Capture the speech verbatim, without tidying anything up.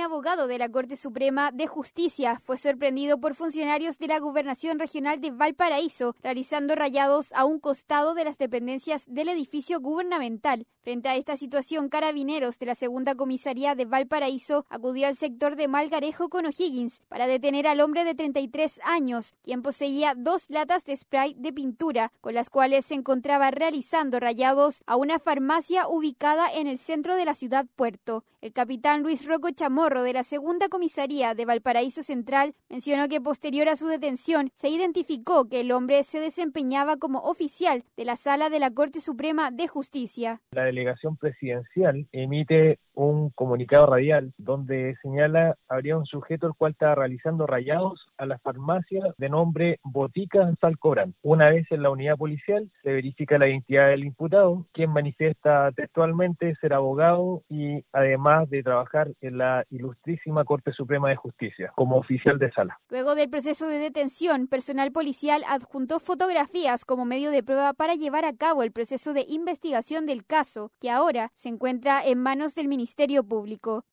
un abogado de la Corte Suprema de Justicia fue sorprendido por funcionarios de la Gobernación Regional de Valparaíso realizando rayados a un costado de las dependencias del edificio gubernamental. Frente a esta situación, Carabineros de la Segunda Comisaría de Valparaíso acudió al sector de Malgarejo con O'Higgins para detener al hombre de treinta y tres años, quien poseía dos latas de spray de pintura, con las cuales se encontraba realizando rayados a una farmacia ubicada en el centro de la ciudad Puerto. El capitán Luis Rocco Chamorro de la Segunda Comisaría de Valparaíso Central mencionó que posterior a su detención se identificó que el hombre se desempeñaba como oficial de la Sala de la Corte Suprema de Justicia. La delegación presidencial emite un comunicado radial donde señala habría un sujeto el cual estaba realizando rayados a la farmacia de nombre Botica Salcobrán. Una vez en la unidad policial se verifica la identidad del imputado, quien manifiesta textualmente ser abogado y además de trabajar en la Ilustrísima Corte Suprema de Justicia como oficial de sala. Luego del proceso de detención, personal policial adjuntó fotografías como medio de prueba para llevar a cabo el proceso de investigación del caso, que ahora se encuentra en manos del Ministerio Público.